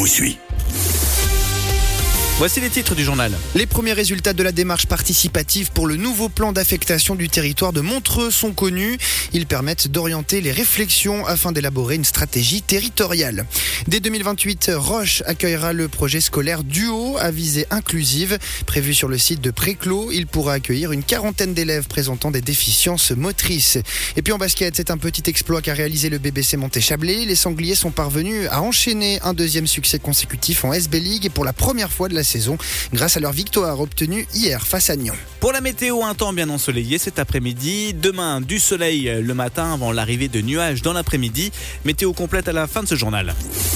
suis. Voici les titres du journal. Les premiers résultats de la démarche participative pour le nouveau plan d'affectation du territoire de Montreux sont connus. Ils permettent d'orienter les réflexions afin d'élaborer une stratégie territoriale. Dès 2028, Roche accueillera le projet scolaire Duo à visée inclusive. Prévu sur le site de Préclos, il pourra accueillir une quarantaine d'élèves présentant des déficiences motrices. Et puis en basket, c'est un petit exploit qu'a réalisé le BBC Monté-Chablais. Les Sangliers sont parvenus à enchaîner un deuxième succès consécutif en SB League et pour la première fois de la saison grâce à leur victoire obtenue hier face à Nyon. Pour la météo, un temps bien ensoleillé cet après-midi. Demain, du soleil le matin avant l'arrivée de nuages dans l'après-midi. Météo complète à la fin de ce journal.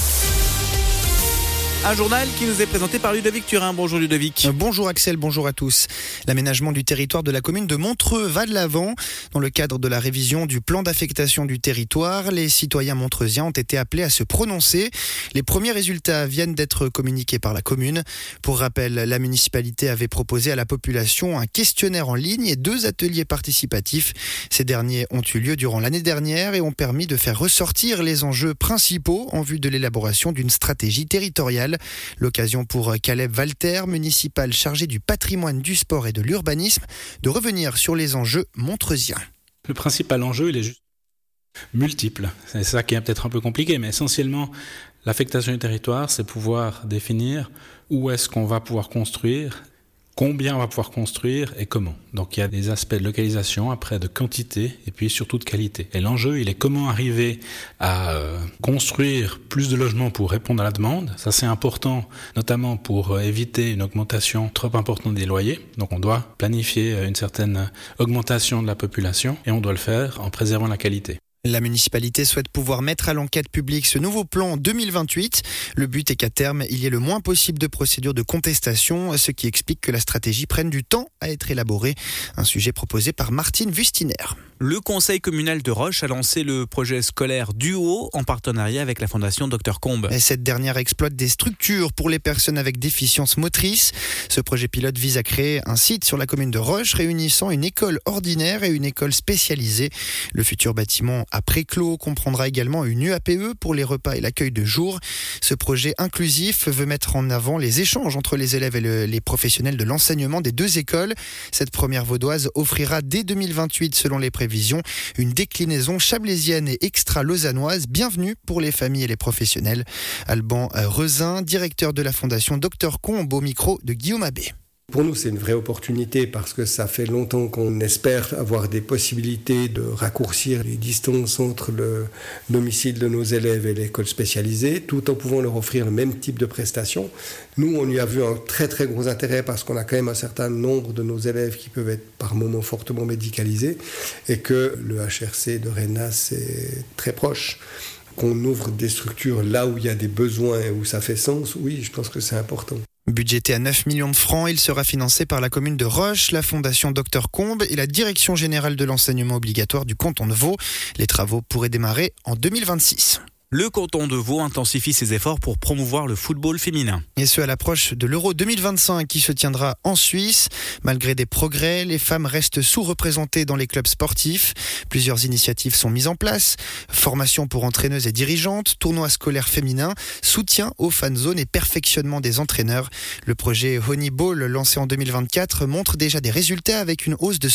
Un journal qui nous est présenté par Ludovic Turin. Bonjour Ludovic. Bonjour Axel, bonjour à tous. L'aménagement du territoire de la commune de Montreux va de l'avant. Dans le cadre de la révision du plan d'affectation du territoire, les citoyens montreusiens ont été appelés à se prononcer. Les premiers résultats viennent d'être communiqués par la commune. Pour rappel, la municipalité avait proposé à la population un questionnaire en ligne et 2 ateliers participatifs. Ces derniers ont eu lieu durant l'année dernière et ont permis de faire ressortir les enjeux principaux en vue de l'élaboration d'une stratégie territoriale. L'occasion pour Caleb Walter, municipal chargé du patrimoine, du sport et de l'urbanisme, de revenir sur les enjeux montreusiens. Le principal enjeu, il est juste multiple. C'est ça qui est peut-être un peu compliqué, mais essentiellement, l'affectation du territoire, c'est pouvoir définir où est-ce qu'on va pouvoir construire, combien on va pouvoir construire et comment. Donc il y a des aspects de localisation, après de quantité et puis surtout de qualité. Et l'enjeu, il est comment arriver à construire plus de logements pour répondre à la demande. Ça c'est important, notamment pour éviter une augmentation trop importante des loyers. Donc on doit planifier une certaine augmentation de la population et on doit le faire en préservant la qualité. La municipalité souhaite pouvoir mettre à l'enquête publique ce nouveau plan en 2028. Le but est qu'à terme, il y ait le moins possible de procédures de contestation, ce qui explique que la stratégie prenne du temps à être élaborée. Un sujet proposé par Martine Wustiner. Le conseil communal de Roche a lancé le projet scolaire Duo en partenariat avec la fondation Dr Combe. Et cette dernière exploite des structures pour les personnes avec déficience motrice. Ce projet pilote vise à créer un site sur la commune de Roche réunissant une école ordinaire et une école spécialisée. Le futur bâtiment à Préclos comprendra également une UAPE pour les repas et l'accueil de jour. Ce projet inclusif veut mettre en avant les échanges entre les élèves et les professionnels de l'enseignement des 2 écoles. Cette première vaudoise offrira dès 2028, selon les prévisions, une déclinaison chablaisienne et extra-lausannoise. Bienvenue pour les familles et les professionnels. Alban Rezin, directeur de la fondation Dr Combe, au micro de Guillaume Abbé. Pour nous, c'est une vraie opportunité parce que ça fait longtemps qu'on espère avoir des possibilités de raccourcir les distances entre le domicile de nos élèves et l'école spécialisée, tout en pouvant leur offrir le même type de prestations. Nous, on y a vu un très très gros intérêt parce qu'on a quand même un certain nombre de nos élèves qui peuvent être par moments fortement médicalisés et que le HRC de Rennes est très proche. Qu'on ouvre des structures là où il y a des besoins et où ça fait sens, oui, je pense que c'est important. Budgété à 9 millions de francs, il sera financé par la commune de Roche, la fondation Dr Combe et la direction générale de l'enseignement obligatoire du canton de Vaud. Les travaux pourraient démarrer en 2026. Le canton de Vaud intensifie ses efforts pour promouvoir le football féminin. Et ce à l'approche de l'Euro 2025 qui se tiendra en Suisse. Malgré des progrès, les femmes restent sous-représentées dans les clubs sportifs. Plusieurs initiatives sont mises en place. Formation pour entraîneuses et dirigeantes, tournois scolaires féminins, soutien aux fan zones et perfectionnement des entraîneurs. Le projet Honeyball lancé en 2024 montre déjà des résultats avec une hausse de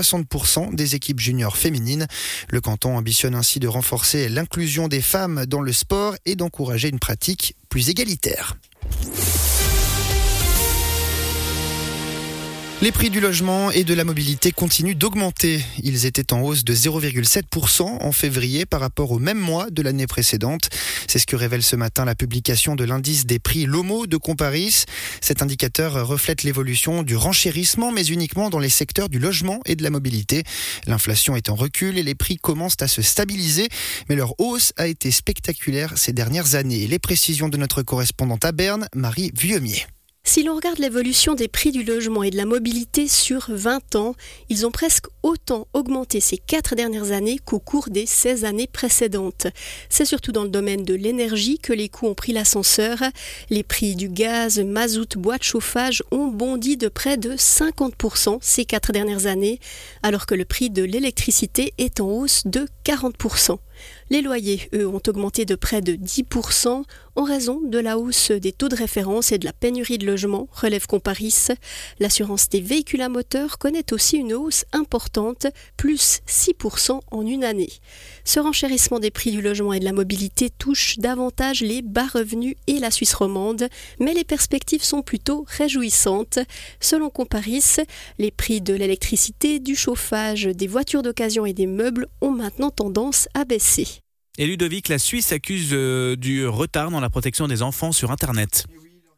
160% des équipes juniors féminines. Le canton ambitionne ainsi de renforcer l'inclusion des femmes dans le sport et d'encourager une pratique plus égalitaire. Les prix du logement et de la mobilité continuent d'augmenter. Ils étaient en hausse de 0,7% en février par rapport au même mois de l'année précédente. C'est ce que révèle ce matin la publication de l'indice des prix Lomo de Comparis. Cet indicateur reflète l'évolution du renchérissement, mais uniquement dans les secteurs du logement et de la mobilité. L'inflation est en recul et les prix commencent à se stabiliser, mais leur hausse a été spectaculaire ces dernières années. Les précisions de notre correspondante à Berne, Marie Vuillemier. Si l'on regarde l'évolution des prix du logement et de la mobilité sur 20 ans, ils ont presque autant augmenté ces 4 dernières années qu'au cours des 16 années précédentes. C'est surtout dans le domaine de l'énergie que les coûts ont pris l'ascenseur. Les prix du gaz, mazout, bois de chauffage ont bondi de près de 50% ces 4 dernières années, alors que le prix de l'électricité est en hausse de 40%. Les loyers, eux, ont augmenté de près de 10% en raison de la hausse des taux de référence et de la pénurie de logements, relève Comparis. L'assurance des véhicules à moteur connaît aussi une hausse importante, plus 6% en une année. Ce renchérissement des prix du logement et de la mobilité touche davantage les bas revenus et la Suisse romande, mais les perspectives sont plutôt réjouissantes. Selon Comparis, les prix de l'électricité, du chauffage, des voitures d'occasion et des meubles ont maintenant tendance à baisser. Et Ludovic, la Suisse accuse du retard dans la protection des enfants sur Internet.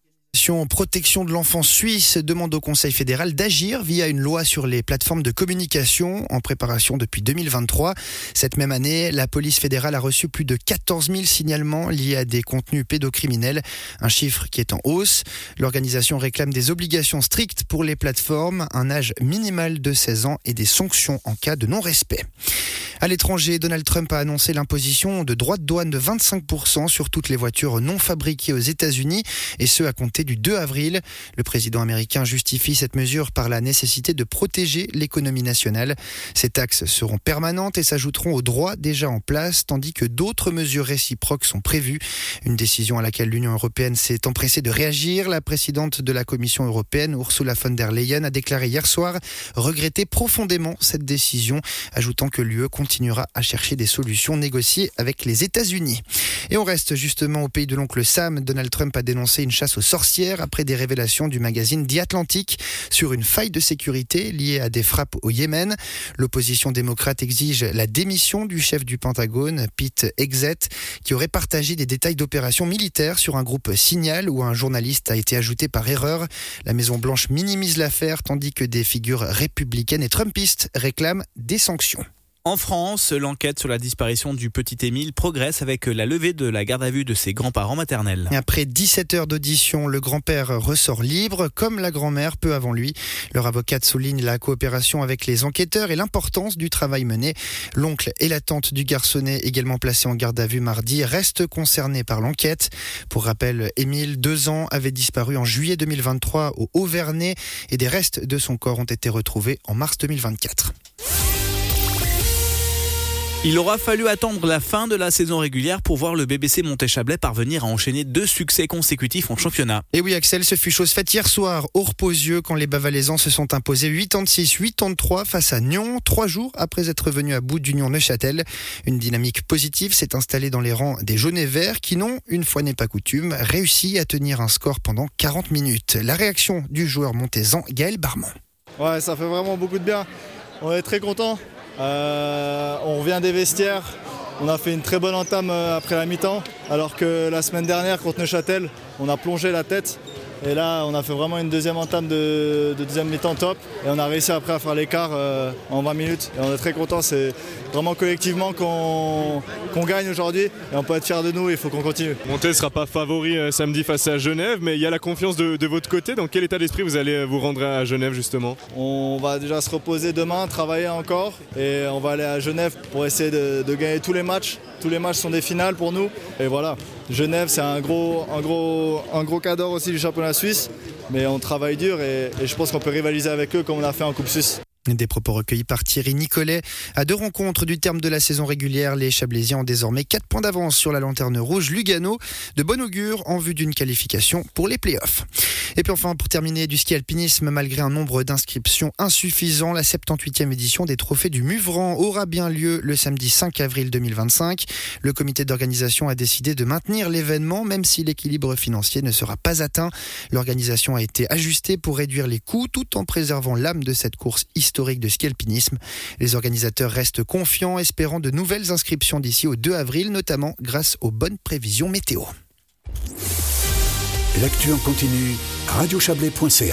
Protection de l'enfance suisse demande au Conseil fédéral d'agir via une loi sur les plateformes de communication en préparation depuis 2023. Cette même année, la police fédérale a reçu plus de 14 000 signalements liés à des contenus pédocriminels, un chiffre qui est en hausse. L'organisation réclame des obligations strictes pour les plateformes, un âge minimal de 16 ans et des sanctions en cas de non-respect. À l'étranger, Donald Trump a annoncé l'imposition de droits de douane de 25% sur toutes les voitures non fabriquées aux États-Unis, et ce à compter du 2 avril. Le président américain justifie cette mesure par la nécessité de protéger l'économie nationale. Ces taxes seront permanentes et s'ajouteront aux droits déjà en place, tandis que d'autres mesures réciproques sont prévues. Une décision à laquelle l'Union européenne s'est empressée de réagir. La présidente de la Commission européenne, Ursula von der Leyen, a déclaré hier soir regretter profondément cette décision, ajoutant que l'UE continuera à chercher des solutions négociées avec les États-Unis. Et on reste justement au pays de l'oncle Sam. Donald Trump a dénoncé une chasse aux sorcières après des révélations du magazine The Atlantic sur une faille de sécurité liée à des frappes au Yémen. L'opposition démocrate exige la démission du chef du Pentagone, Pete Hegseth, qui aurait partagé des détails d'opérations militaires sur un groupe Signal où un journaliste a été ajouté par erreur. La Maison-Blanche minimise l'affaire tandis que des figures républicaines et trumpistes réclament des sanctions. En France, l'enquête sur la disparition du petit Émile progresse avec la levée de la garde à vue de ses grands-parents maternels. Et après 17 heures d'audition, le grand-père ressort libre, comme la grand-mère peu avant lui. Leur avocate souligne la coopération avec les enquêteurs et l'importance du travail mené. L'oncle et la tante du garçonnet, également placés en garde à vue mardi, restent concernés par l'enquête. Pour rappel, Émile, 2 ans, avait disparu en juillet 2023 au Haut-Vernay et des restes de son corps ont été retrouvés en mars 2024. Il aura fallu attendre la fin de la saison régulière pour voir le BBC Montet-Chablais parvenir à enchaîner 2 succès consécutifs en championnat. Et oui Axel, ce fut chose faite hier soir au Reposieux quand les Bavalaisans se sont imposés 86-83 face à Nyon, 3 jours après être venus à bout d'Union-Neuchâtel. Une dynamique positive s'est installée dans les rangs des jaunes et verts qui n'ont, une fois n'est pas coutume, réussi à tenir un score pendant 40 minutes. La réaction du joueur montaisan Gaël Barman. Ouais, ça fait vraiment beaucoup de bien. On est très contents. On revient des vestiaires, on a fait une très bonne entame après la mi-temps, alors que la semaine dernière contre Neuchâtel, on a plongé la tête. Et là, on a fait vraiment une deuxième entame de deuxième mi-temps top. Et on a réussi après à faire l'écart en 20 minutes. Et on est très contents. C'est vraiment collectivement qu'on gagne aujourd'hui. Et on peut être fiers de nous, il faut qu'on continue. Montet ne sera pas favori samedi face à Genève, mais il y a la confiance de votre côté. Dans quel état d'esprit vous allez vous rendre à Genève justement ? On va déjà se reposer demain, travailler encore. Et on va aller à Genève pour essayer de gagner tous les matchs. Tous les matchs sont des finales pour nous. Et voilà, Genève c'est un gros cadre aussi du championnat suisse. Mais on travaille dur et je pense qu'on peut rivaliser avec eux comme on a fait en Coupe Suisse. Des propos recueillis par Thierry Nicolet. À 2 rencontres du terme de la saison régulière, les Chablaisiens ont désormais 4 points d'avance sur la lanterne rouge Lugano. De bon augure en vue d'une qualification pour les playoffs. Et puis enfin, pour terminer, du ski alpinisme, malgré un nombre d'inscriptions insuffisant, la 78e édition des Trophées du Muvran aura bien lieu le samedi 5 avril 2025. Le comité d'organisation a décidé de maintenir l'événement, même si l'équilibre financier ne sera pas atteint. L'organisation a été ajustée pour réduire les coûts tout en préservant l'âme de cette course historique de ski alpinisme. Les organisateurs restent confiants, espérant de nouvelles inscriptions d'ici au 2 avril, notamment grâce aux bonnes prévisions météo. L'actu en continu, radiochablais.ch.